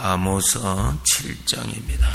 아모스 7장입니다.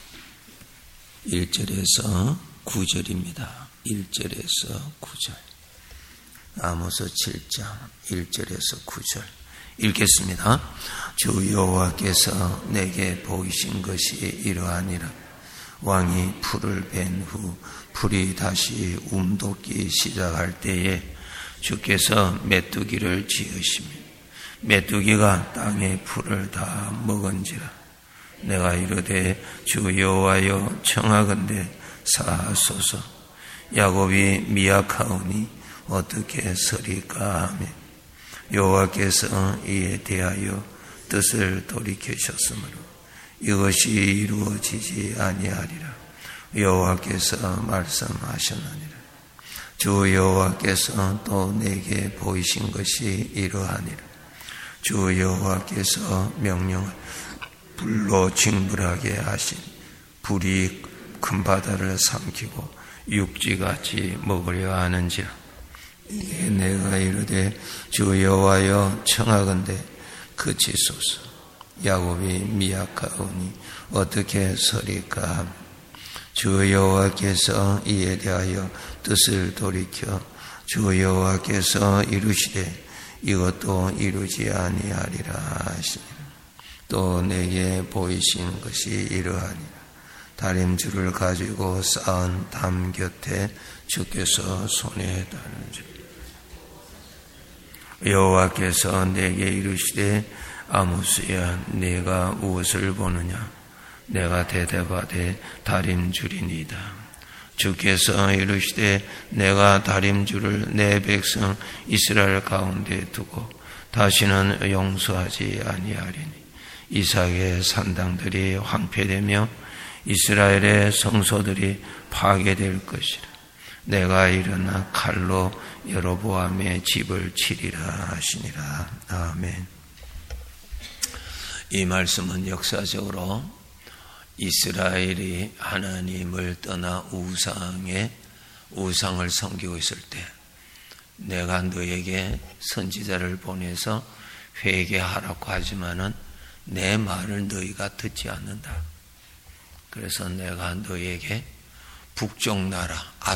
1절에서 9절입니다. 1절에서 9절. 아모스 7장 1절에서 9절 읽겠습니다. 주 여호와께서 내게 보이신 것이 이러하니라. 왕이 풀을 벤 후 풀이 다시 움돋기 시작할 때에 주께서 메뚜기를 지으시며 메뚜기가 땅의 풀을 다 먹은지라. 내가 이르되 주 여호와여 청하건대 사하소서. 야곱이 미약하오니 어떻게 서리까 하며 여호와께서 이에 대하여 뜻을 돌이키셨으므로 이것이 이루어지지 아니하리라. 여호와께서 말씀하셨느니라. 주 여호와께서 또 내게 보이신 것이 이러하니라. 주 여호와께서 명령을 불로 징벌하게 하신 불이 큰 바다를 삼키고 육지같이 먹으려 하는지라. 이에 내가 이르되 주 여호와여 청하건대 그치소서. 야곱이 미약하오니 어떻게 서리까 하며 주 여호와께서 이에 대하여 뜻을 돌이켜 주 여호와께서 이루시되 이것도 이루지 아니하리라 하시니라. 또 내게 보이신 것이 이러하니라. 다림줄을 가지고 쌓은 담 곁에 주께서 손에 다는 줄. 여호와께서 내게 이르시되 아모스야 네가 무엇을 보느냐. 내가 대답하되 다림줄이니이다. 주께서 이르시되 내가 다림줄을 내 백성 이스라엘 가운데 두고 다시는 용서하지 아니하리니 이삭의 산당들이 황폐되며 이스라엘의 성소들이 파괴될 것이라. 내가 일어나 칼로 여로보암의 집을 치리라 하시니라. 아멘. 이 말씀은 역사적으로 이스라엘이 하나님을 떠나 우상을 섬기고 있을 때 내가 너에게 선지자를 보내서 회개하라고 하지만은 내 말을 너희가 듣지 않는다. 그래서 내가 너에게 북쪽 나라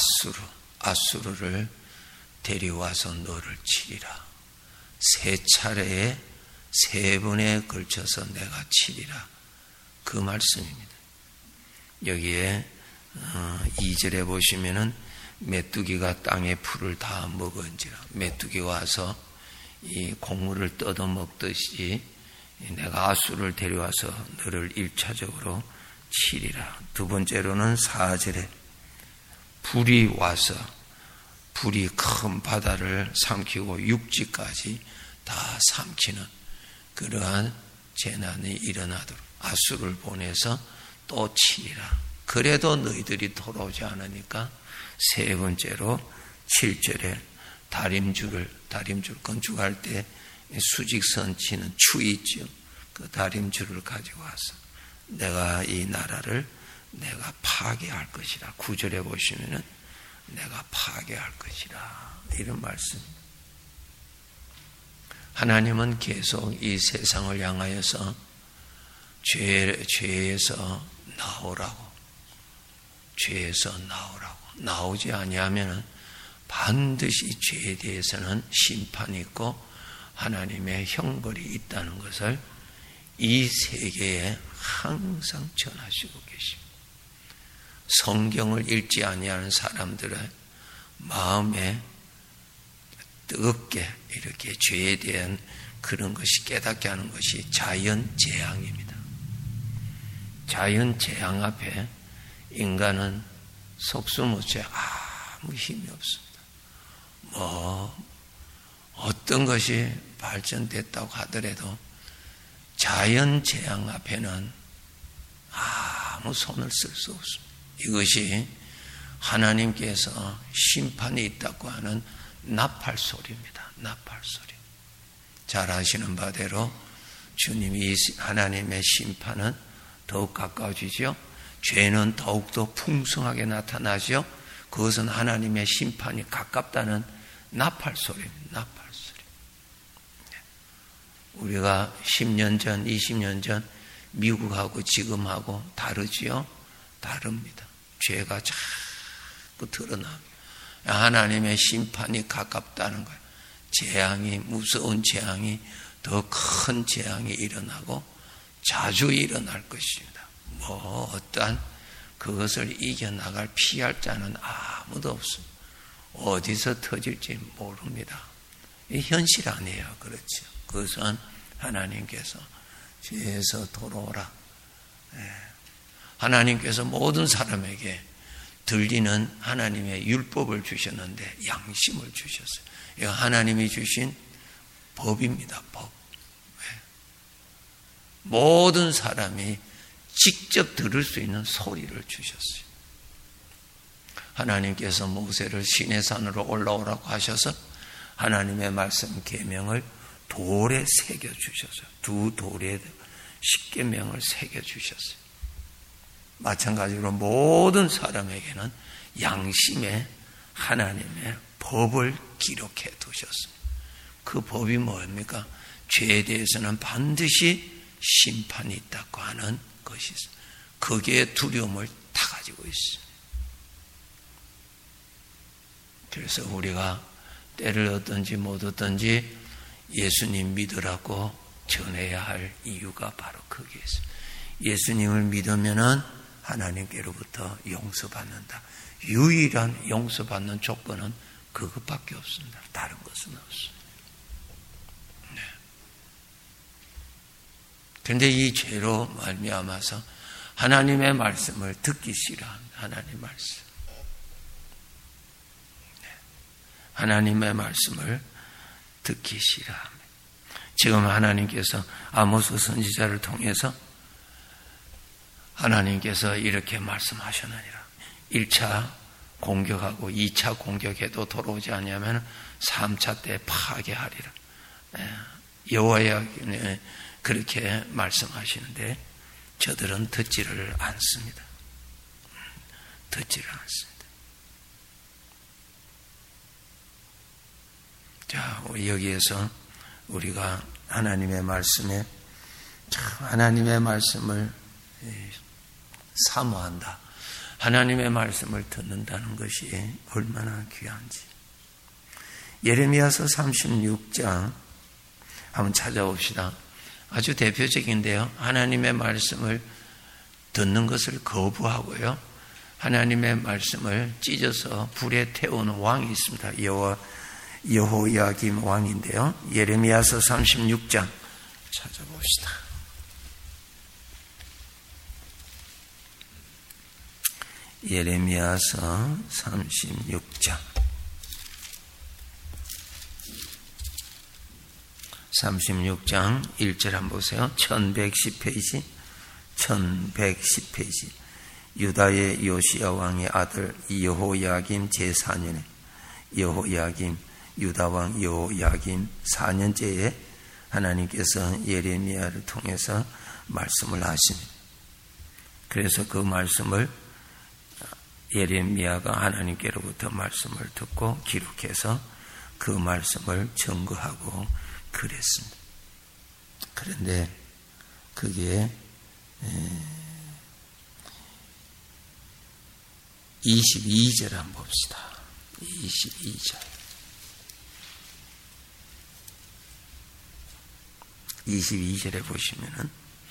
아수르를 데려와서 너를 치리라. 세 차례에 세 번에 걸쳐서 내가 치리라. 그 말씀입니다. 여기에 2절에 보시면은 메뚜기가 땅의 풀을 다 먹은지라. 메뚜기가 와서 이 곡물을 뜯어 먹듯이 내가 아수를 데려와서 너를 1차적으로 치리라. 두 번째로는 4절에 불이 와서 불이 큰 바다를 삼키고 육지까지 다 삼키는 그러한 재난이 일어나도록 아수를 보내서 또 치리라. 그래도 너희들이 돌아오지 않으니까 세 번째로 7절에 다림줄 건축할 때 수직선 치는 추이죠. 그 다림줄을 가지고 와서 내가 이 나라를 내가 파괴할 것이라. 9절에 보시면은 내가 파괴할 것이라. 이런 말씀입니다. 하나님은 계속 이 세상을 향하여서 죄에서 나오라고 나오지 아니하면 반드시 죄에 대해서는 심판이 있고 하나님의 형벌이 있다는 것을 이 세계에 항상 전하시고 계십니다. 성경을 읽지 아니하는 사람들의 마음에 뜨겁게 이렇게 죄에 대한 그런 것이 깨닫게 하는 것이 자연재앙입니다. 자연재앙 앞에 인간은 속수무책 아무 힘이 없습니다. 어떤 것이 발전됐다고 하더라도 자연재앙 앞에는 아무 손을 쓸 수 없습니다. 이것이 하나님께서 심판이 있다고 하는 나팔소리입니다. 나팔소리. 잘 아시는 바대로 주님이 하나님의 심판은 더욱 가까워지죠. 죄는 더욱더 풍성하게 나타나죠. 그것은 하나님의 심판이 가깝다는 나팔소리입니다. 나팔소리. 우리가 10년 전, 20년 전 미국하고 지금하고 다르지요? 다릅니다. 죄가 자꾸 드러납니다. 하나님의 심판이 가깝다는 거예요. 재앙이, 무서운 재앙이, 더 큰 재앙이 일어나고 자주 일어날 것입니다. 어떠한 그것을 이겨나갈 피할 자는 아무도 없습니다. 어디서 터질지 모릅니다. 이 현실 아니에요. 그렇죠. 그것은 하나님께서 죄에서 돌아오라. 하나님께서 모든 사람에게 들리는 하나님의 율법을 주셨는데 양심을 주셨어요. 이거 하나님이 주신 법입니다. 법. 모든 사람이 직접 들을 수 있는 소리를 주셨어요. 하나님께서 모세를 시내산으로 올라오라고 하셔서 하나님의 말씀 계명을 돌에 새겨주셨어요. 두 돌에 십계명을 새겨주셨어요. 마찬가지로 모든 사람에게는 양심의 하나님의 법을 기록해 두셨습니다. 그 법이 뭡니까? 죄에 대해서는 반드시 심판이 있다고 하는 것이 있어요. 거기에 두려움을 다 가지고 있어요. 그래서 우리가 때를 얻든지 못 얻든지 예수님 믿으라고 전해야 할 이유가 바로 거기에 있어요. 예수님을 믿으면은 하나님께로부터 용서받는다. 유일한 용서받는 조건은 그것밖에 없습니다. 다른 것은 없습니다. 네. 그런데 이 죄로 말미암아서 하나님의 말씀을 듣기 싫어합니다. 하나님의 말씀. 네. 하나님의 말씀을 듣기 싫어합니다. 지금 하나님께서 아모스 선지자를 통해서 하나님께서 이렇게 말씀하셨느니라. 1차 공격하고 2차 공격해도 돌아오지 않으면 3차 때 파괴하리라. 여호와야 그렇게 말씀하시는데 저들은 듣지를 않습니다. 듣지를 않습니다. 자, 여기에서 우리가 하나님의 말씀에 하나님의 말씀을 사모한다. 하나님의 말씀을 듣는다는 것이 얼마나 귀한지. 예레미야서 36장 한번 찾아봅시다. 아주 대표적인데요. 하나님의 말씀을 듣는 것을 거부하고요. 하나님의 말씀을 찢어서 불에 태우는 왕이 있습니다. 여호야김 왕인데요. 예레미야서 36장 찾아봅시다. 예레미야서 36장 1절 한번 보세요. 1110페이지 1110페이지 유다의 요시야 왕의 아들 여호야김 제4년에 여호야김 유다왕 여호야김 4년째에 하나님께서 예레미야를 통해서 말씀을 하십니다. 그래서 그 말씀을 예레미야가 하나님께로부터 말씀을 듣고 기록해서 그 말씀을 증거하고 그랬습니다. 그런데 그게 22절 한번 봅시다. 22절 22절에 보시면은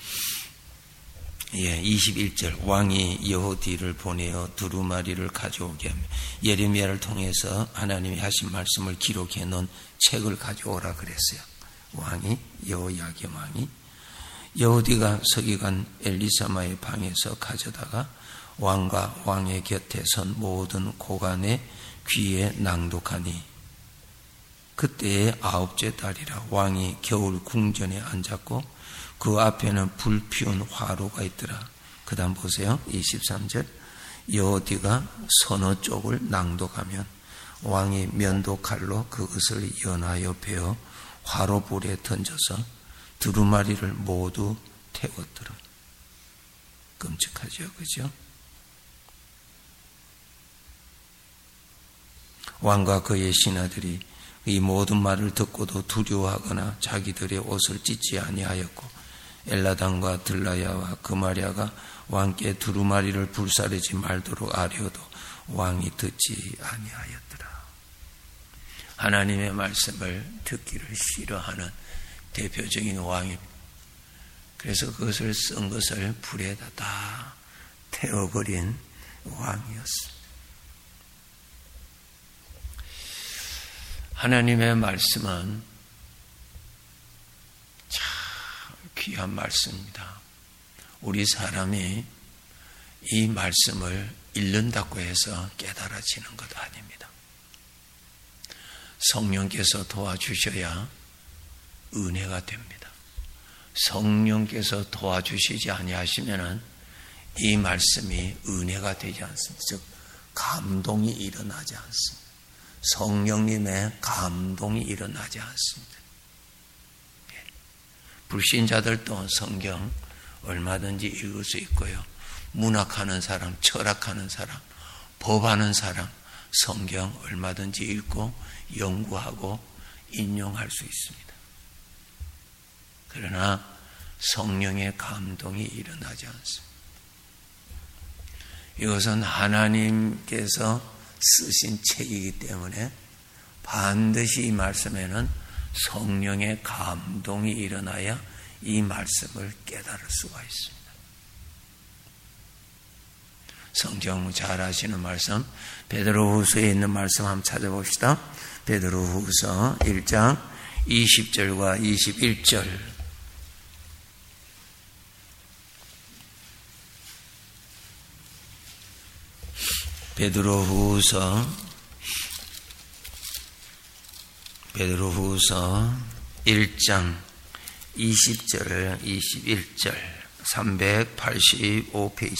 21절 왕이 여호디를 보내어 두루마리를 가져오게 하며 예레미야를 통해서 하나님이 하신 말씀을 기록해 놓은 책을 가져오라 그랬어요. 왕이 여호야김 왕이 여호디가 서기관 엘리사마의 방에서 가져다가 왕과 왕의 곁에 선 모든 고관의 귀에 낭독하니 그때의 9째 달이라. 왕이 겨울 궁전에 앉았고 그 앞에는 불 피운 화로가 있더라. 그 다음 보세요. 23절 여호디가 서너 쪽을 낭독하면 왕이 면도칼로 그것을 연하여 베어 화로불에 던져서 두루마리를 모두 태웠더라. 끔찍하죠. 그죠? 왕과 그의 신하들이 이 모든 말을 듣고도 두려워하거나 자기들의 옷을 찢지 아니하였고 엘라단과 들라야와 그마랴가 왕께 두루마리를 불사르지 말도록 아뢰어도 왕이 듣지 아니하였더라. 하나님의 말씀을 듣기를 싫어하는 대표적인 왕입니다. 그래서 그것을 쓴 것을 불에다 다 태워버린 왕이었습니다. 하나님의 말씀은 참 귀한 말씀입니다. 우리 사람이 이 말씀을 읽는다고 해서 깨달아지는 것 아닙니다. 성령께서 도와주셔야 은혜가 됩니다. 성령께서 도와주시지 아니하시면은 이 말씀이 은혜가 되지 않습니다. 즉 감동이 일어나지 않습니다. 성령님의 감동이 일어나지 않습니다. 불신자들도 성경 얼마든지 읽을 수 있고요. 문학하는 사람, 철학하는 사람, 법하는 사람 성경 얼마든지 읽고 연구하고 인용할 수 있습니다. 그러나 성령의 감동이 일어나지 않습니다. 이것은 하나님께서 쓰신 책이기 때문에 반드시 이 말씀에는 성령의 감동이 일어나야 이 말씀을 깨달을 수가 있습니다. 성경 잘 아시는 말씀, 베드로후서에 있는 말씀 한번 찾아봅시다. 베드로후서 1장 20절과 21절. 베드로후서 1장 20절 21절 385페이지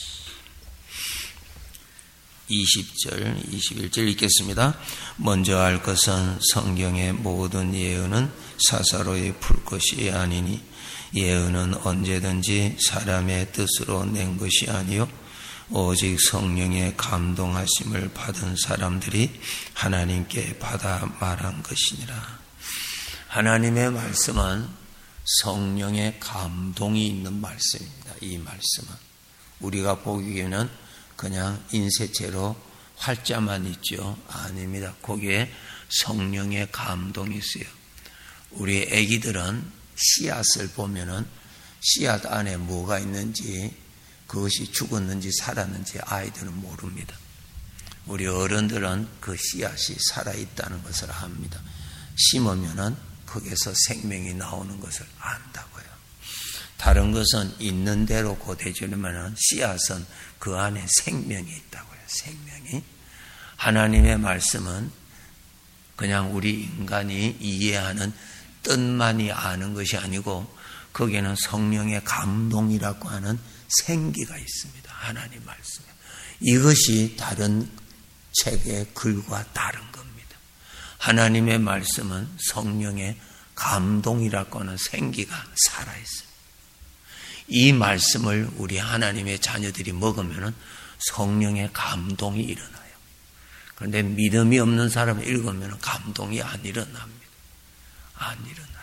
20절 21절 읽겠습니다. 먼저 알 것은 성경의 모든 예언은 사사로이 풀 것이 아니니 예언은 언제든지 사람의 뜻으로 낸 것이 아니요 오직 성령의 감동하심을 받은 사람들이 하나님께 받아 말한 것이니라. 하나님의 말씀은 성령의 감동이 있는 말씀입니다. 이 말씀은 우리가 보기에는 그냥 인쇄체로 활자만 있죠. 아닙니다. 거기에 성령의 감동이 있어요. 우리 아기들은 씨앗을 보면은 씨앗 안에 뭐가 있는지, 그것이 죽었는지 살았는지 아이들은 모릅니다. 우리 어른들은 그 씨앗이 살아있다는 것을 압니다. 심으면은 거기에서 생명이 나오는 것을 안다고요. 다른 것은 있는 대로 고대주려면은 씨앗은 그 안에 생명이 있다고요. 생명이. 하나님의 말씀은 그냥 우리 인간이 이해하는 뜻만이 아는 것이 아니고 거기에는 성령의 감동이라고 하는 생기가 있습니다. 하나님 말씀에. 이것이 다른 책의 글과 다른 겁니다. 하나님의 말씀은 성령의 감동이라고 하는 생기가 살아있습니다. 이 말씀을 우리 하나님의 자녀들이 먹으면 성령의 감동이 일어나요. 그런데 믿음이 없는 사람이 읽으면 감동이 안 일어납니다. 안 일어나요.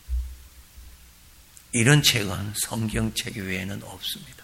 이런 책은 성경책 외에는 없습니다.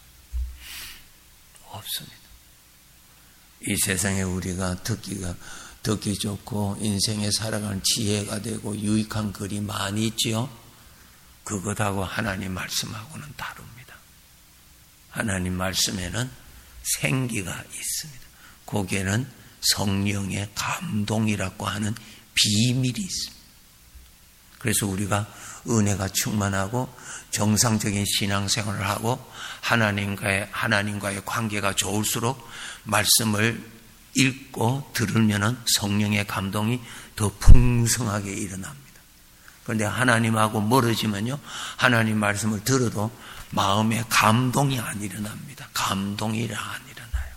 없습니다. 이 세상에 우리가 듣기 좋고 인생에 살아가는 지혜가 되고 유익한 글이 많이 있지요. 그것하고 하나님 말씀하고는 다릅니다. 하나님 말씀에는 생기가 있습니다. 거기에는 성령의 감동이라고 하는 비밀이 있습니다. 그래서 우리가 은혜가 충만하고 정상적인 신앙생활을 하고 하나님과의 관계가 좋을수록 말씀을 읽고 들으면 성령의 감동이 더 풍성하게 일어납니다. 그런데 하나님하고 멀어지면요, 하나님 말씀을 들어도 마음에 감동이 안 일어납니다. 감동이 안 일어나요.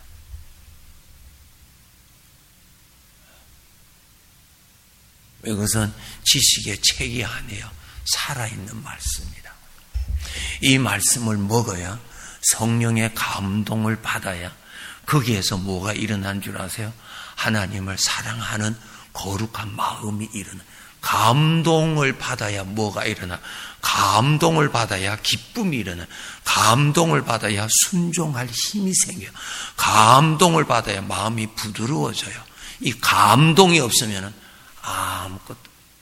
이것은 지식의 책이 아니에요. 살아있는 말씀입니다. 이 말씀을 먹어야 성령의 감동을 받아야 거기에서 뭐가 일어난 줄 아세요? 하나님을 사랑하는 거룩한 마음이 일어나. 감동을 받아야 뭐가 일어나? 감동을 받아야 기쁨이 일어나요. 감동을 받아야 순종할 힘이 생겨요. 감동을 받아야 마음이 부드러워져요. 이 감동이 없으면 아무것도.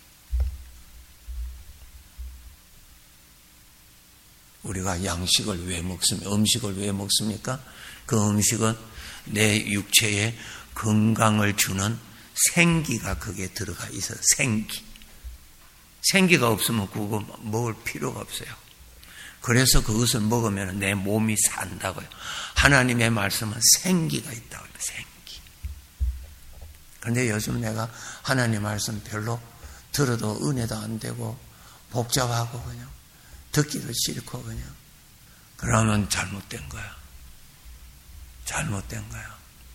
우리가 양식을 왜 먹습니까? 음식을 왜 먹습니까? 그 음식은 내 육체에 건강을 주는 생기가 거기에 들어가 있어요. 생기가 없으면 그거 먹을 필요가 없어요. 그래서 그것을 먹으면 내 몸이 산다고요. 하나님의 말씀은 생기가 있다고요. 생기. 그런데 요즘 내가 하나님 말씀 별로 들어도 은혜도 안 되고 복잡하고 그냥 듣기도 싫고 그냥. 그러면 잘못된 거야. 잘못된 거야.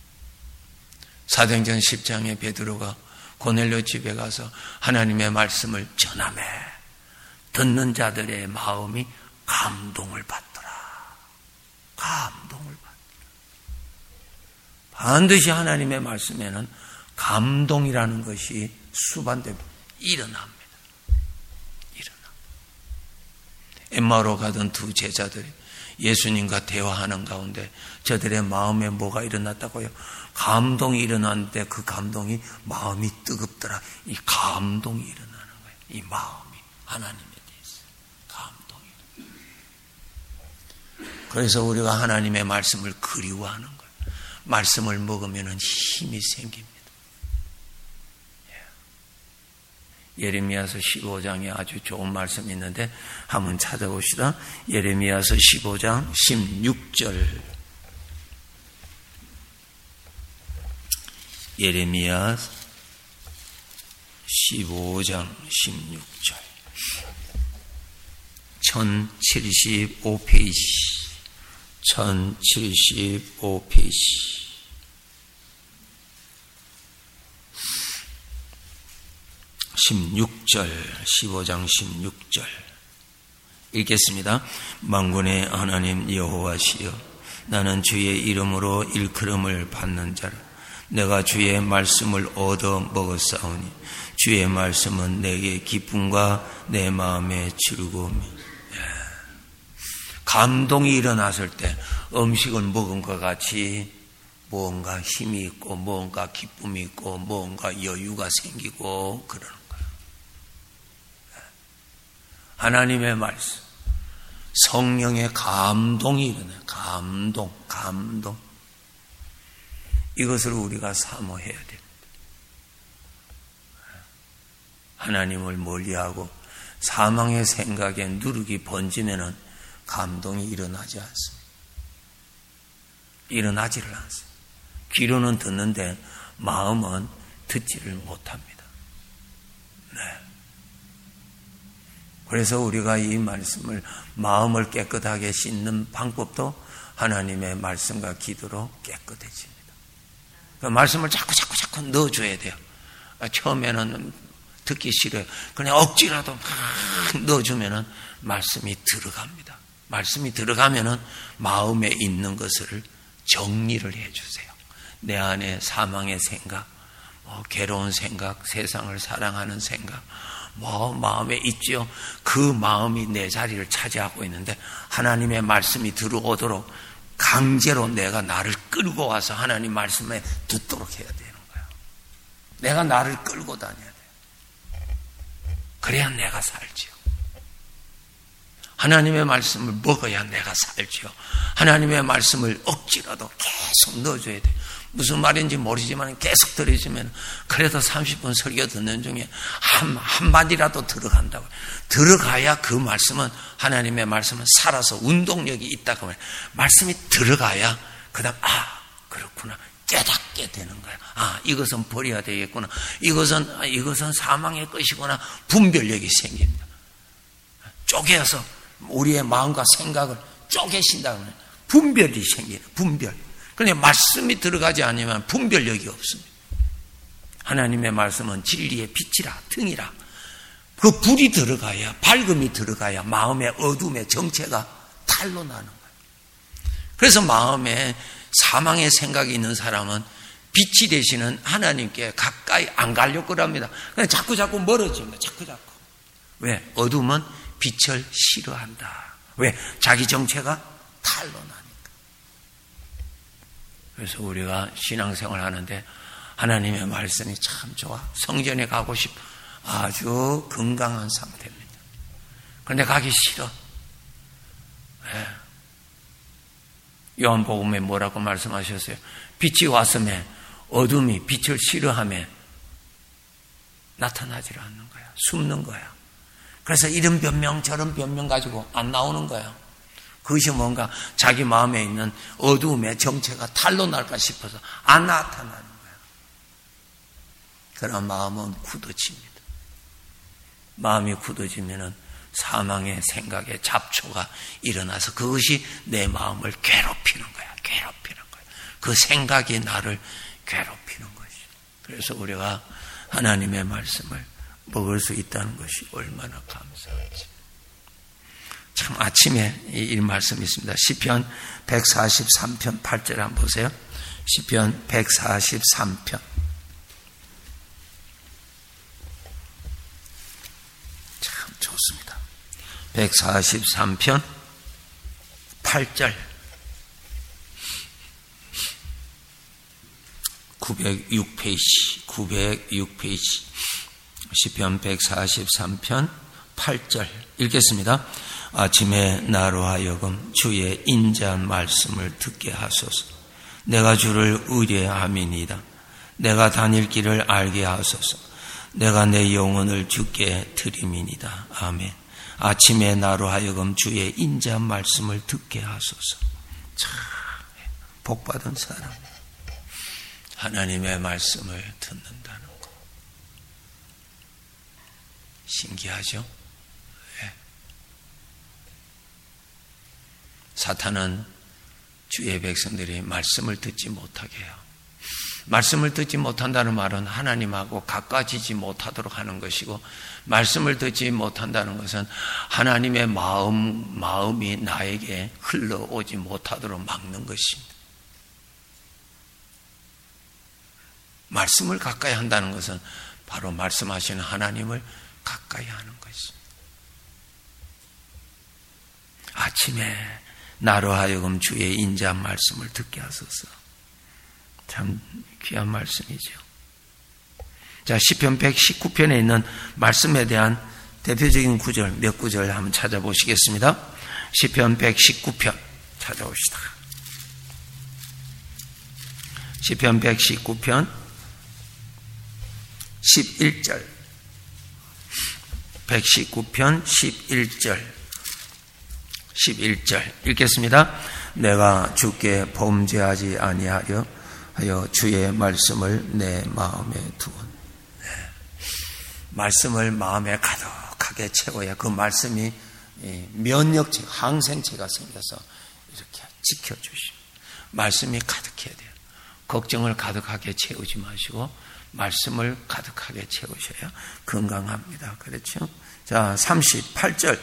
사도행전 10장에 베드로가 고넬료 집에 가서 하나님의 말씀을 전하매 듣는 자들의 마음이 감동을 받더라. 감동을 받더라. 반드시 하나님의 말씀에는 감동이라는 것이 수반되고 일어납니다. 엠마오로 가던 두 제자들이 예수님과 대화하는 가운데 저들의 마음에 뭐가 일어났다고요? 감동이 일어났는데 그 감동이 마음이 뜨겁더라. 이 감동이 일어나는 거예요. 이 마음이 하나님에 대해서 감동이. 그래서 우리가 하나님의 말씀을 그리워하는 거예요. 말씀을 먹으면 힘이 생깁니다. 예레미야서 15장에 아주 좋은 말씀이 있는데 한번 찾아봅시다. 예레미야서 15장 16절. 예레미야 15장 16절. 1075페이지. 1075페이지. 16절, 15장 16절 읽겠습니다. 만군의 하나님 여호와시여, 나는 주의 이름으로 일컬음을 받는 자라. 내가 주의 말씀을 얻어 먹었사오니 주의 말씀은 내게 기쁨과 내 마음의 즐거움이. 감동이 일어났을 때 음식을 먹은 것 같이 무언가 힘이 있고 무언가 기쁨이 있고 무언가 여유가 생기고 그러는 거예요. 하나님의 말씀, 성령의 감동이 일어나요. 감동. 이것을 우리가 사모해야 됩니다. 하나님을 멀리하고 사망의 생각에 누룩이 번지면은 감동이 일어나지 않습니다. 일어나지를 않습니다. 귀로는 듣는데 마음은 듣지를 못합니다. 네. 그래서 우리가 이 말씀을 마음을 깨끗하게 씻는 방법도 하나님의 말씀과 기도로 깨끗해집니다. 그 말씀을 자꾸 넣어줘야 돼요. 처음에는 듣기 싫어요. 그냥 억지라도 막 넣어주면은 말씀이 들어갑니다. 말씀이 들어가면은 마음에 있는 것을 정리를 해주세요. 내 안에 사망의 생각, 괴로운 생각, 세상을 사랑하는 생각, 마음에 있죠. 그 마음이 내 자리를 차지하고 있는데 하나님의 말씀이 들어오도록 강제로 내가 나를 끌고 와서 하나님 말씀에 듣도록 해야 되는 거예요. 내가 나를 끌고 다녀야 돼요. 그래야 내가 살지요. 하나님의 말씀을 먹어야 내가 살지요. 하나님의 말씀을 억지라도 계속 넣어줘야 돼요. 무슨 말인지 모르지만 계속 들으시면 그래도 30분 설교 듣는 중에 한마디라도 들어간다고. 들어가야 그 말씀은, 하나님의 말씀은 살아서 운동력이 있다고 말해요. 말씀이 들어가야 그 다음 그렇구나 깨닫게 되는 거예요. 이것은 버려야 되겠구나. 이것은 사망의 것이구나. 분별력이 생깁니다. 쪼개서 우리의 마음과 생각을 쪼개신다면 분별이 생기는 분별. 그런데 말씀이 들어가지 않으면 분별력이 없습니다. 하나님의 말씀은 진리의 빛이라 등이라. 그 불이 들어가야, 밝음이 들어가야 마음의 어둠의 정체가 탈로 나는 거예요. 그래서 마음에 사망의 생각이 있는 사람은 빛이 되시는 하나님께 가까이 안 가려고 합니다. 그냥 자꾸 멀어집니다. 자꾸. 왜? 어둠은 빛을 싫어한다. 왜? 자기 정체가 탄로나니까. 그래서 우리가 신앙생활 하는데 하나님의 말씀이 참 좋아. 성전에 가고 싶어. 아주 건강한 상태입니다. 그런데 가기 싫어. 네. 요한복음에 뭐라고 말씀하셨어요? 빛이 왔음에 어둠이 빛을 싫어하며 나타나질 않는 거야. 숨는 거야. 그래서 이런 변명 저런 변명 가지고 안 나오는 거야. 그것이 뭔가 자기 마음에 있는 어두움의 정체가 탄로 날까 싶어서 안 나타나는 거야. 그런 마음은 굳어집니다. 마음이 굳어지면은 사망의 생각에 잡초가 일어나서 그것이 내 마음을 괴롭히는 거야. 괴롭히는 거야. 그 생각이 나를 괴롭히는 것이. 그래서 우리가 하나님의 말씀을 먹을 수 있다는 것이 얼마나 감사하지. 참 아침에 이 말씀이 있습니다. 시편 143편 8절 한번 보세요. 시편 143편. 참 좋습니다. 143편 8절. 906페이지 시편 143편 8절 읽겠습니다. 아침에 나로 하여금 주의 인자한 말씀을 듣게 하소서. 내가 주를 의뢰함이니이다. 내가 다닐 길을 알게 하소서. 내가 내 영혼을 주께 드림이니이다. 아멘. 아침에 나로 하여금 주의 인자한 말씀을 듣게 하소서. 참 복받은 사람. 하나님의 말씀을 듣는다는 것. 신기하죠? 네. 사탄은 주의 백성들이 말씀을 듣지 못하게 해요. 말씀을 듣지 못한다는 말은 하나님하고 가까워지지 못하도록 하는 것이고, 말씀을 듣지 못한다는 것은 하나님의 마음이 나에게 흘러오지 못하도록 막는 것입니다. 말씀을 가까이 한다는 것은 바로 말씀하시는 하나님을 가까이 하는 것입니다. 아침에 나로 하여금 주의 인자한 말씀을 듣게 하소서. 참 귀한 말씀이죠. 자, 시편 119편에 있는 말씀에 대한 대표적인 구절, 몇 구절 한번 찾아보시겠습니다. 시편 119편 찾아봅시다. 시편 119편 11절. 119편 11절 읽겠습니다. 내가 주께 범죄하지 아니하려 하여 주의 말씀을 내 마음에 두온. 네. 말씀을 마음에 가득하게 채워야 그 말씀이 면역체, 항생체가 생겨서 이렇게 지켜주십니다. 말씀이 가득해야 돼요. 걱정을 가득하게 채우지 마시고 말씀을 가득하게 채우셔야 건강합니다. 그렇죠? 자, 38절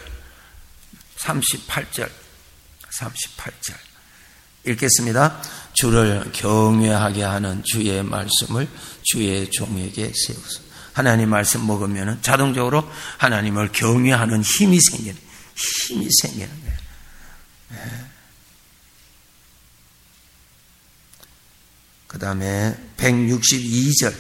읽겠습니다. 주를 경외하게 하는 주의 말씀을 주의 종에게 세우소. 하나님 말씀 먹으면 자동적으로 하나님을 경외하는 힘이 생기는 거예요. 네. 그 다음에 162절.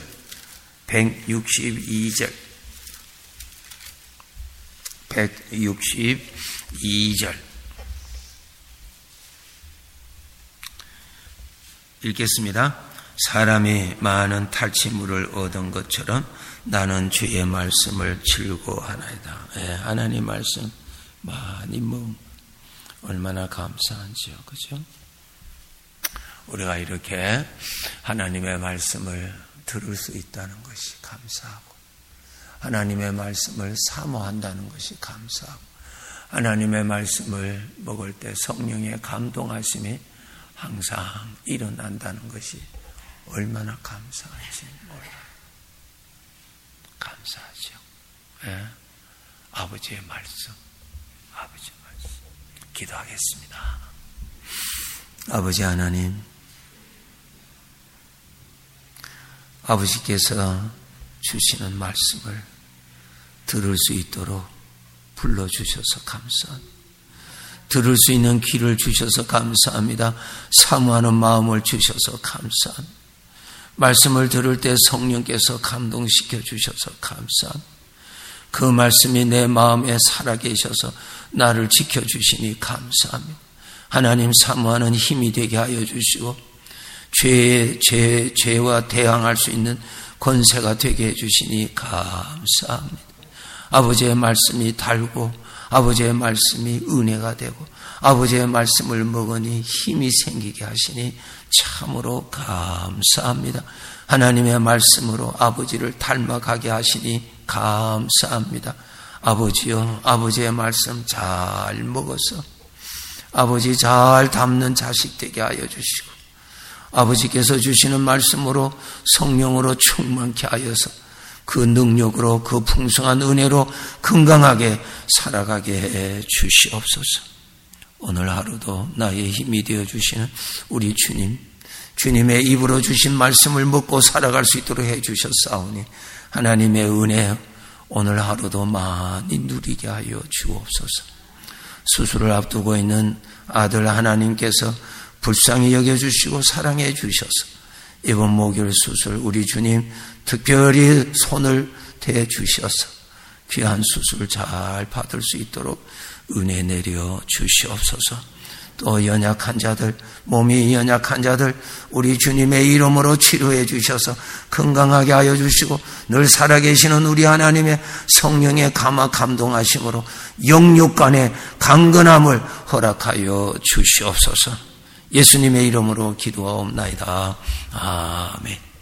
읽겠습니다. 사람이 많은 탈취물을 얻은 것처럼 나는 주의 말씀을 즐거워하나이다. 예, 하나님 말씀 많이 먹으면 얼마나 감사한지요. 그죠? 우리가 이렇게 하나님의 말씀을 들을 수 있다는 것이 감사하고, 하나님의 말씀을 사모한다는 것이 감사하고, 하나님의 말씀을 먹을 때 성령의 감동하심이 항상 일어난다는 것이 얼마나 감사한지 몰라요. 감사하죠. 네? 아버지의 말씀. 기도하겠습니다. 아버지 하나님, 아버지께서 주시는 말씀을 들을 수 있도록 불러주셔서 감사합니다. 들을 수 있는 귀를 주셔서 감사합니다. 사모하는 마음을 주셔서 감사합니다. 말씀을 들을 때 성령께서 감동시켜 주셔서 감사합니다. 그 말씀이 내 마음에 살아계셔서 나를 지켜주시니 감사합니다. 하나님 사모하는 힘이 되게 하여 주시고 죄와 대항할 수 있는 권세가 되게 해주시니 감사합니다. 아버지의 말씀이 달고 아버지의 말씀이 은혜가 되고 아버지의 말씀을 먹으니 힘이 생기게 하시니 참으로 감사합니다. 하나님의 말씀으로 아버지를 닮아가게 하시니 감사합니다. 아버지요, 아버지의 말씀 잘 먹어서 아버지 잘 담는 자식 되게 하여 주시고 아버지께서 주시는 말씀으로 성령으로 충만케 하여서 그 능력으로 그 풍성한 은혜로 건강하게 살아가게 해 주시옵소서. 오늘 하루도 나의 힘이 되어 주시는 우리 주님, 주님의 입으로 주신 말씀을 먹고 살아갈 수 있도록 해 주셨사오니 하나님의 은혜 오늘 하루도 많이 누리게 하여 주옵소서. 수술을 앞두고 있는 아들 하나님께서 불쌍히 여겨주시고 사랑해 주셔서 이번 목요일 수술 우리 주님 특별히 손을 대 주셔서 귀한 수술 잘 받을 수 있도록 은혜 내려 주시옵소서. 또 연약한 자들, 몸이 연약한 자들 우리 주님의 이름으로 치료해 주셔서 건강하게 하여 주시고 늘 살아계시는 우리 하나님의 성령의 감동하심으로 영육간의 강건함을 허락하여 주시옵소서. 예수님의 이름으로 기도하옵나이다. 아멘.